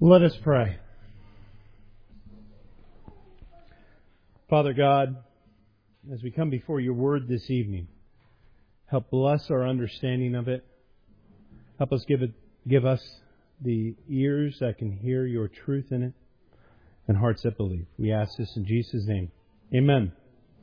Let us pray. Father God, as we come before your word this evening, help bless our understanding of it. Help us give us the ears that can hear your truth in it and hearts that believe. We ask this in Jesus' name. Amen.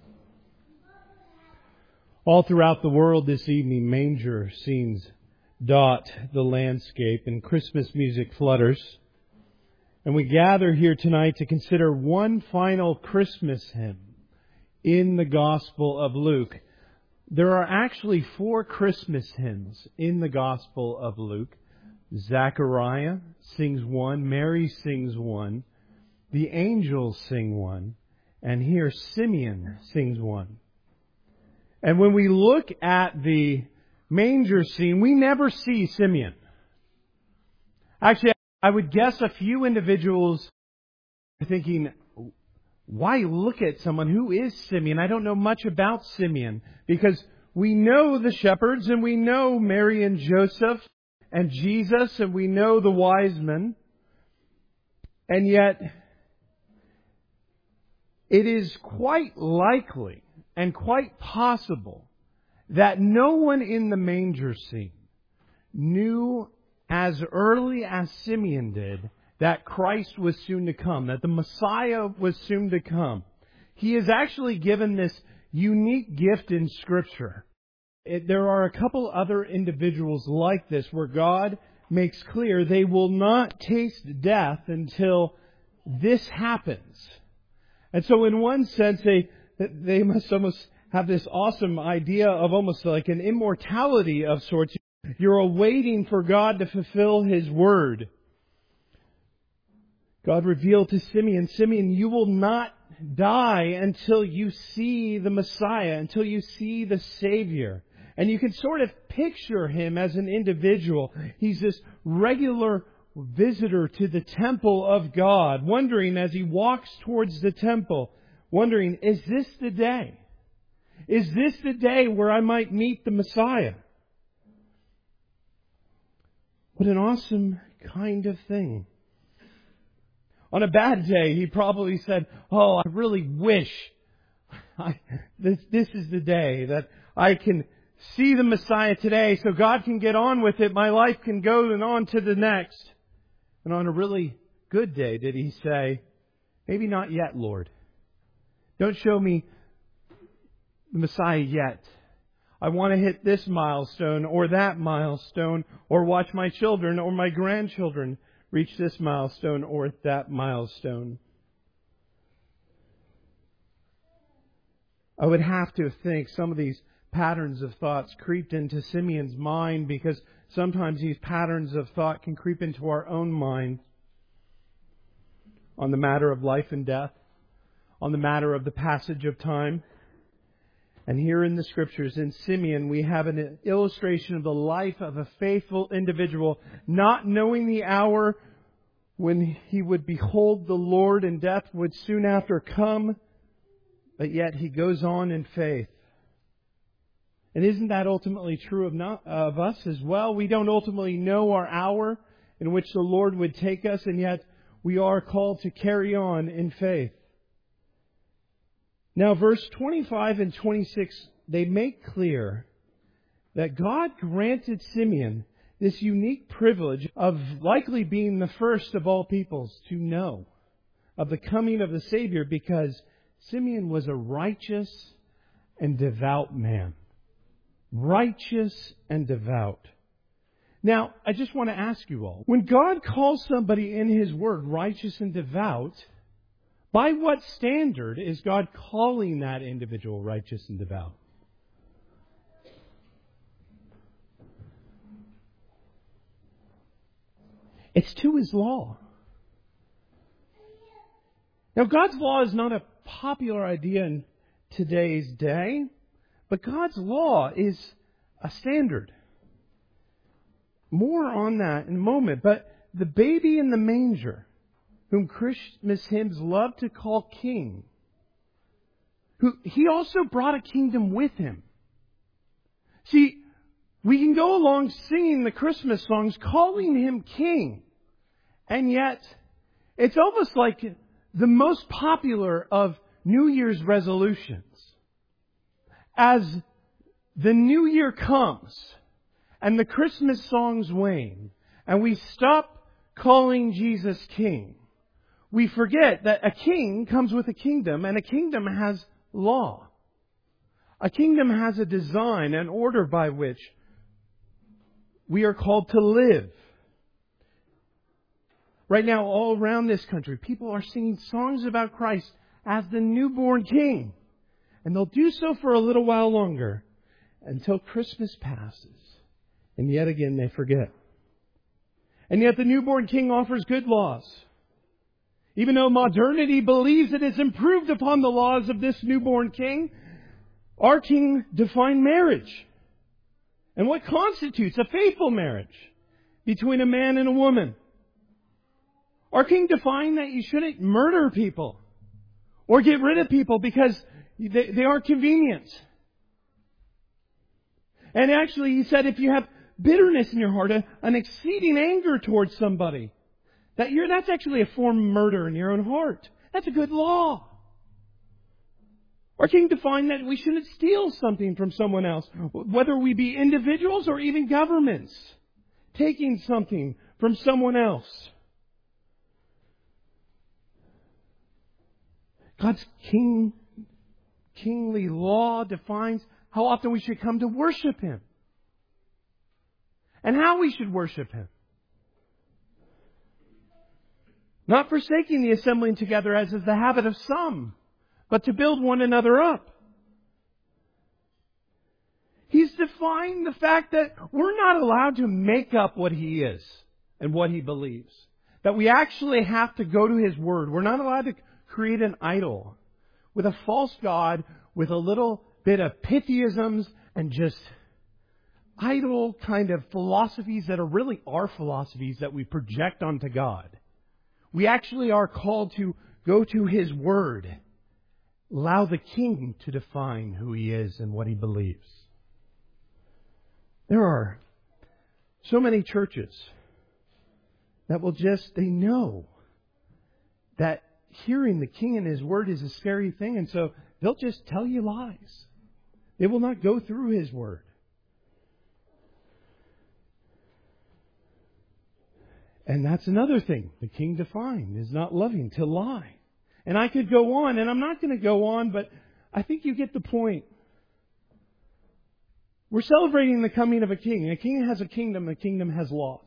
All throughout the world this evening, manger scenes dot the landscape and Christmas music flutters. And we gather here tonight to consider one final Christmas hymn in the Gospel of Luke. There are actually 4 Christmas hymns in the Gospel of Luke. Zechariah sings one, Mary sings one, the angels sing one, and here Simeon sings one. And when we look at the manger scene, we never see Simeon. Actually, I would guess a few individuals are thinking, why look at someone who is Simeon? I don't know much about Simeon, because we know the shepherds and we know Mary and Joseph and Jesus and we know the wise men. And yet, it is quite likely and quite possible that no one in the manger scene knew as early as Simeon did that Christ was soon to come, that the Messiah was soon to come. He is actually given this unique gift in Scripture. There are a couple other individuals like this where God makes clear they will not taste death until this happens. And so in one sense, they must almost have this awesome idea of almost like an immortality of sorts. You're awaiting for God to fulfill His Word. God revealed to Simeon, Simeon, you will not die until you see the Messiah, until you see the Savior. And you can sort of picture him as an individual. He's this regular visitor to the temple of God, wondering as he walks towards the temple, wondering, is this the day? Is this the day where I might meet the Messiah? What an awesome kind of thing. On a bad day, he probably said, oh, I really wish this is the day that I can see the Messiah today so God can get on with it. My life can go on to the next. And on a really good day, did he say, maybe not yet, Lord. Don't show me the Messiah yet. I want to hit this milestone or that milestone, or watch my children or my grandchildren reach this milestone or that milestone. I would have to think some of these patterns of thoughts creeped into Simeon's mind, because sometimes these patterns of thought can creep into our own mind on the matter of life and death, on the matter of the passage of time. And here in the Scriptures, in Simeon, we have an illustration of the life of a faithful individual, not knowing the hour when he would behold the Lord and death would soon after come, but yet he goes on in faith. And isn't that ultimately true of us as well? We don't ultimately know our hour in which the Lord would take us, and yet we are called to carry on in faith. Now, verse 25 and 26, they make clear that God granted Simeon this unique privilege of likely being the first of all peoples to know of the coming of the Savior, because Simeon was a righteous and devout man. Righteous and devout. Now, I just want to ask you all, when God calls somebody in His Word righteous and devout, by what standard is God calling that individual righteous and devout? It's to His law. Now, God's law is not a popular idea in today's day, but God's law is a standard. More on that in a moment. But the baby in the manger, whom Christmas hymns love to call King, He also brought a kingdom with Him. See, we can go along singing the Christmas songs, calling Him King, And yet, it's almost like the most popular of New Year's resolutions. As the New Year comes and the Christmas songs wane and we stop calling Jesus King, we forget that a king comes with a kingdom, and a kingdom has law. A kingdom has a design, an order by which we are called to live. Right now, all around this country, people are singing songs about Christ as the newborn King. And they'll do so for a little while longer, until Christmas passes. And yet again, they forget. And yet the newborn King offers good laws. Even though modernity believes it has improved upon the laws of this newborn King, our King defined marriage. And what constitutes a faithful marriage between a man and a woman. Our King defined that you shouldn't murder people or get rid of people because they aren't convenient. And actually, He said if you have bitterness in your heart, an exceeding anger towards somebody, that's actually a form of murder in your own heart. That's a good law. Our King defined that we shouldn't steal something from someone else, whether we be individuals or even governments, taking something from someone else. God's kingly law defines how often we should come to worship Him and how we should worship Him. Not forsaking the assembling together as is the habit of some, but to build one another up. He's defined the fact that we're not allowed to make up what He is and what He believes. That we actually have to go to His Word. We're not allowed to create an idol with a false god with a little bit of Pythiisms and just idle kind of philosophies that are really our philosophies that we project onto God. We actually are called to go to His Word. Allow the King to define who He is and what He believes. There are so many churches that they know that hearing the King and His Word is a scary thing, and so they'll just tell you lies. They will not go through His Word. And that's another thing the King defined is not loving to lie. And I could go on, and I'm not going to go on, but I think you get the point. We're celebrating the coming of a king. A king has a kingdom. A kingdom has laws.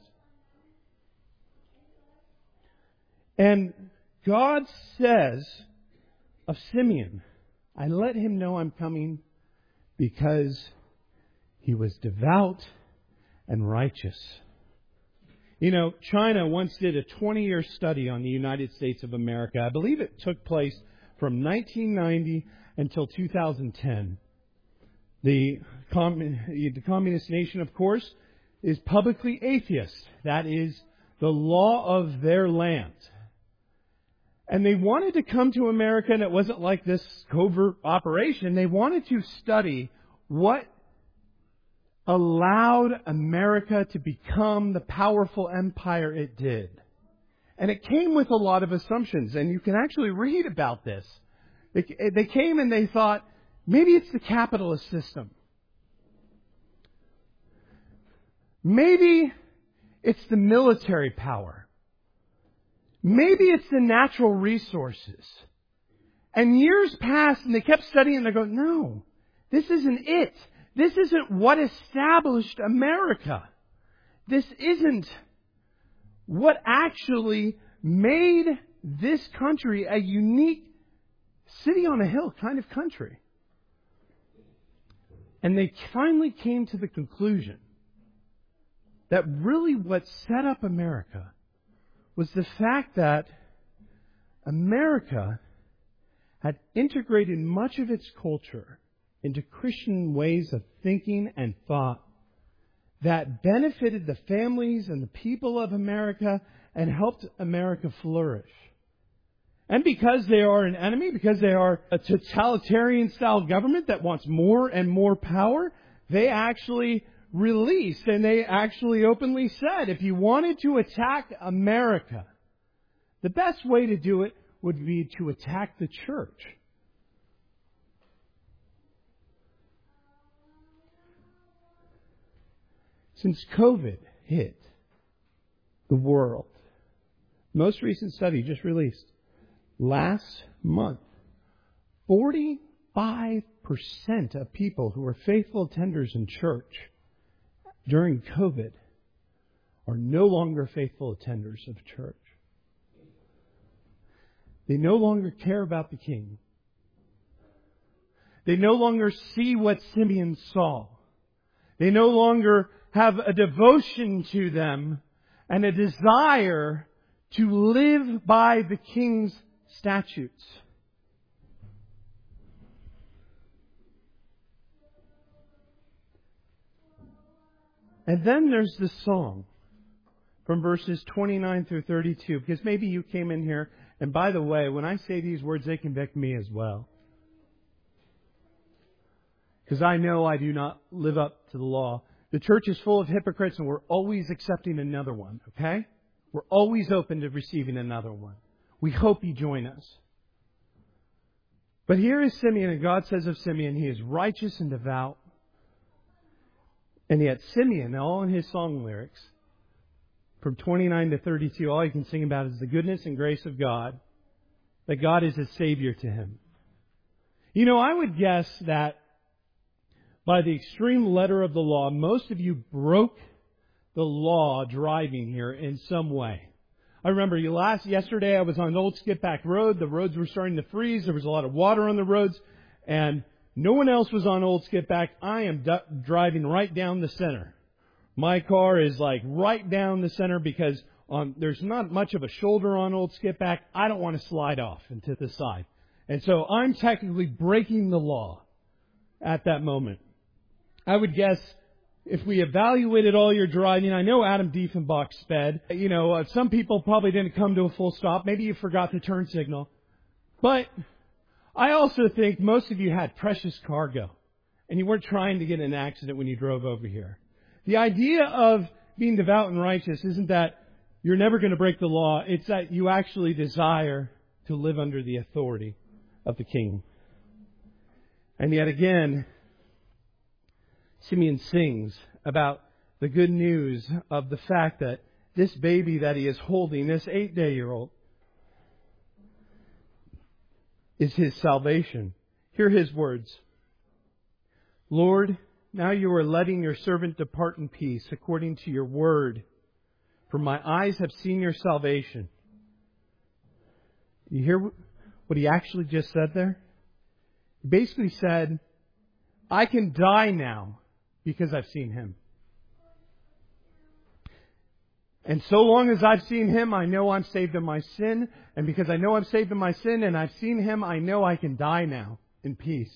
And God says of Simeon, I let him know I'm coming because he was devout and righteous. You know, China once did a 20-year study on the United States of America. I believe it took place from 1990 until 2010. The communist nation, of course, is publicly atheist. That is the law of their land. And they wanted to come to America, and it wasn't like this covert operation. They wanted to study what allowed America to become the powerful empire it did. And it came with a lot of assumptions, and you can actually read about this. They came and they thought, maybe it's the capitalist system. Maybe it's the military power. Maybe it's the natural resources. And years passed and they kept studying and they go, no, this isn't it. This isn't what established America. This isn't what actually made this country a unique city on a hill kind of country. And they finally came to the conclusion that really what set up America was the fact that America had integrated much of its culture into Christian ways of thinking and thought that benefited the families and the people of America and helped America flourish. And because they are an enemy, because they are a totalitarian style government that wants more and more power, they actually released and they actually openly said, if you wanted to attack America, The best way to do it would be to attack the church. Since COVID hit the world, most recent study just released last month, 45% of people who were faithful attenders in church during COVID are no longer faithful attenders of church. They no longer care about the King. They no longer see what Simeon saw. They no longer have a devotion to them and a desire to live by the King's statutes. And then there's this song from verses 29 through 32, because maybe you came in here, and by the way, when I say these words, they convict me as well. Because I know I do not live up to the law. The church is full of hypocrites, and we're always accepting another one, okay? We're always open to receiving another one. We hope you join us. But here is Simeon, and God says of Simeon, he is righteous and devout. And yet Simeon, all in his song lyrics, from 29 to 32, all he can sing about is the goodness and grace of God, that God is a Savior to him. You know, I would guess that by the extreme letter of the law, most of you broke the law driving here in some way. I remember yesterday I was on Old Skipback Road. The roads were starting to freeze. There was a lot of water on the roads. And no one else was on Old Skipback. I am driving right down the center. My car is like right down the center because there's not much of a shoulder on Old Skipback. I don't want to slide off into the side. And so I'm technically breaking the law at that moment. I would guess if we evaluated all your driving, I know Adam Diefenbach sped. You know, some people probably didn't come to a full stop. Maybe you forgot the turn signal. But I also think most of you had precious cargo, and you weren't trying to get in an accident when you drove over here. The idea of being devout and righteous isn't that you're never going to break the law. It's that you actually desire to live under the authority of the King. And yet again, Simeon sings about the good news of the fact that this baby that he is holding, this 8-day-old, is his salvation. Hear his words. Lord, now you are letting your servant depart in peace according to your word. For my eyes have seen your salvation. You hear what he actually just said there? He basically said, I can die now because I've seen him. And so long as I've seen him, I know I'm saved of my sin. And because I know I'm saved of my sin and I've seen him, I know I can die now in peace.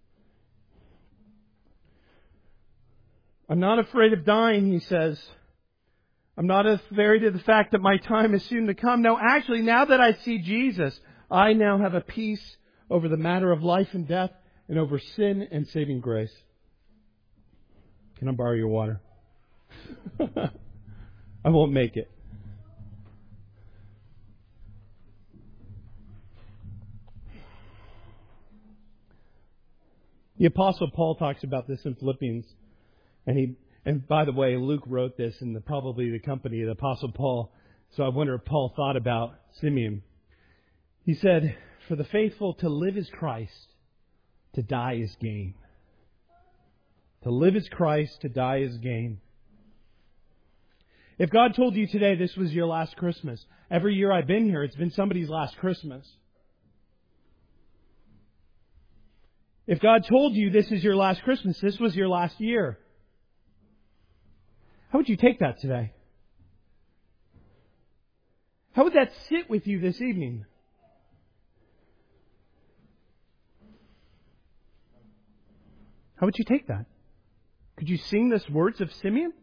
I'm not afraid of dying, he says. I'm not afraid of the fact that my time is soon to come. No, actually, now that I see Jesus, I now have a peace over the matter of life and death and over sin and saving grace. Can I borrow your water? I won't make it. The Apostle Paul talks about this in Philippians. And by the way, Luke wrote this in probably the company of the Apostle Paul. So I wonder if Paul thought about Simeon. He said, for the faithful, to live is Christ, to die is gain. To live is Christ, to die is gain. If God told you today this was your last Christmas, every year I've been here, it's been somebody's last Christmas. If God told you this is your last Christmas, this was your last year, how would you take that today? How would that sit with you this evening? How would you take that? Could you sing the words of Simeon?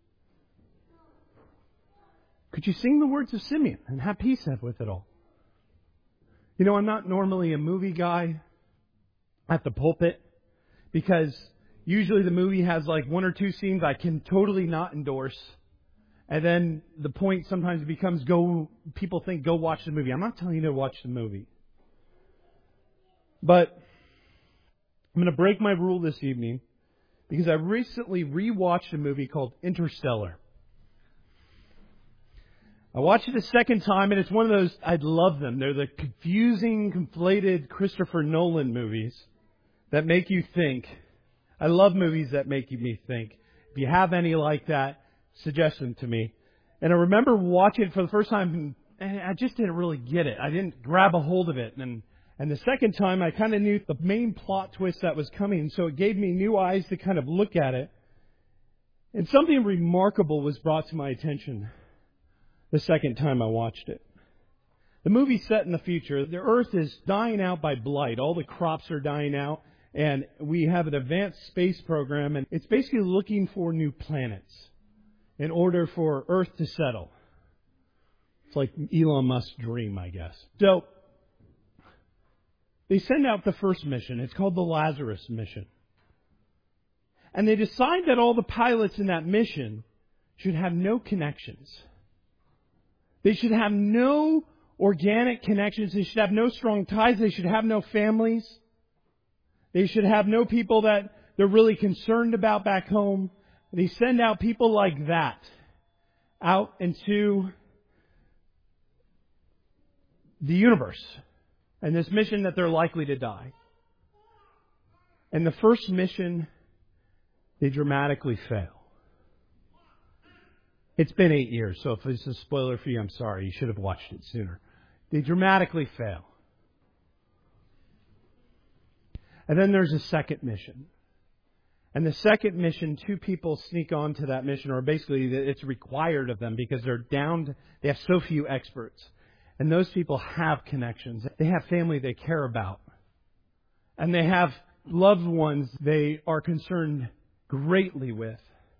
Could you sing the words of Simeon and have peace with it all? You know, I'm not normally a movie guy at the pulpit because usually the movie has like one or two scenes I can totally not endorse. And then the point sometimes becomes people think go watch the movie. I'm not telling you to watch the movie. But I'm going to break my rule this evening because I recently rewatched a movie called Interstellar. I watched it a second time, and it's one of those, I love them. They're the confusing, conflated Christopher Nolan movies that make you think. I love movies that make me think. If you have any like that, suggest them to me. And I remember watching it for the first time, and I just didn't really get it. I didn't grab a hold of it. And the second time, I kind of knew the main plot twist that was coming, so it gave me new eyes to kind of look at it. And something remarkable was brought to my attention the second time I watched it. The movie's set in the future. The Earth is dying out by blight. All the crops are dying out. And we have an advanced space program. And it's basically looking for new planets in order for Earth to settle. It's like Elon Musk's dream, I guess. So they send out the first mission. It's called the Lazarus mission. And they decide that all the pilots in that mission should have no connections. They should have no organic connections. They should have no strong ties. They should have no families. They should have no people that they're really concerned about back home. They send out people like that out into the universe and this mission that they're likely to die. And the first mission, they dramatically fail. It's been 8 years, so if it's a spoiler for you, I'm sorry. You should have watched it sooner. They dramatically fail. And then there's a second mission. And the second mission, 2 people sneak onto that mission, or basically it's required of them because they have so few experts. And those people have connections. They have family they care about. And they have loved ones they are concerned greatly with.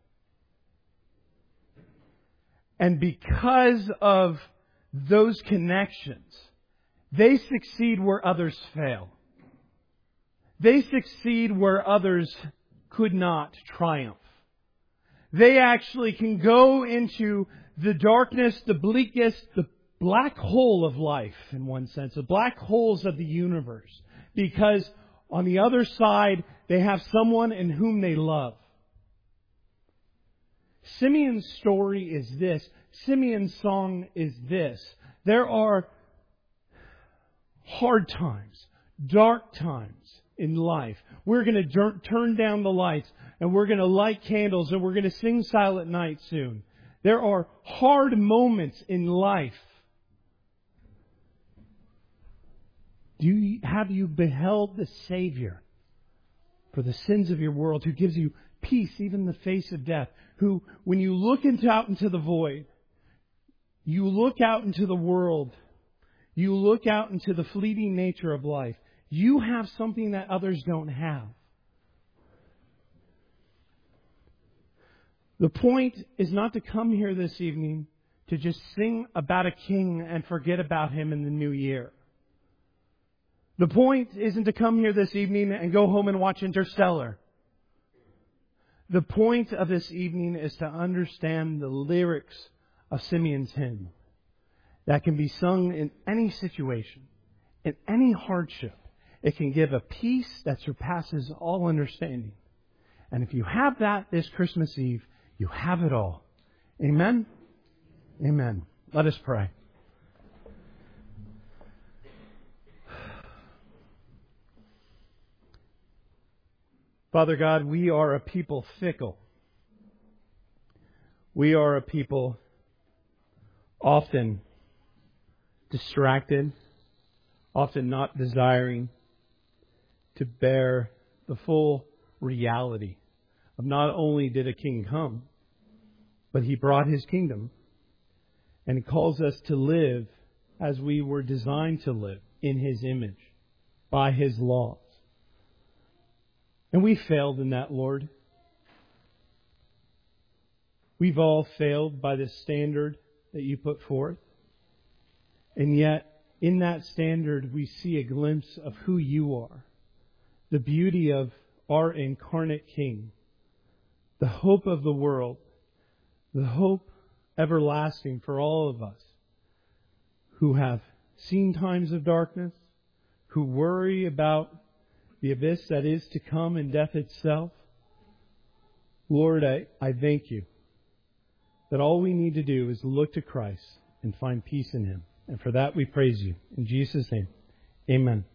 And because of those connections, they succeed where others fail. They succeed where others could not triumph. They actually can go into the darkness, the bleakest, the black hole of life, in one sense, the black holes of the universe, because on the other side, they have someone in whom they love. Simeon's story is this. Simeon's song is this. There are hard times, dark times in life. We're going to turn down the lights and we're going to light candles and we're going to sing Silent Night soon. There are hard moments in life. Have you beheld the Savior for the sins of your world, who gives you peace even in the face of death, who, when you look out into the void, you look out into the world, you look out into the fleeting nature of life, you have something that others don't have. The point is not to come here this evening to just sing about a king and forget about him in the new year. The point isn't to come here this evening and go home and watch Interstellar. The point of this evening is to understand the lyrics of Simeon's hymn that can be sung in any situation, in any hardship. It can give a peace that surpasses all understanding. And if you have that this Christmas Eve, you have it all. Amen? Amen. Let us pray. Father God, we are a people fickle. We are a people often distracted, often not desiring to bear the full reality of not only did a king come, but he brought his kingdom and calls us to live as we were designed to live in his image, by his laws. And we failed in that, Lord. We've all failed by the standard that you put forth. And yet, in that standard, we see a glimpse of who you are. The beauty of our incarnate King. The hope of the world. The hope everlasting for all of us who have seen times of darkness, who worry about the abyss that is to come and death itself. Lord, I thank you that all we need to do is look to Christ and find peace in Him. And for that we praise you. In Jesus' name, amen.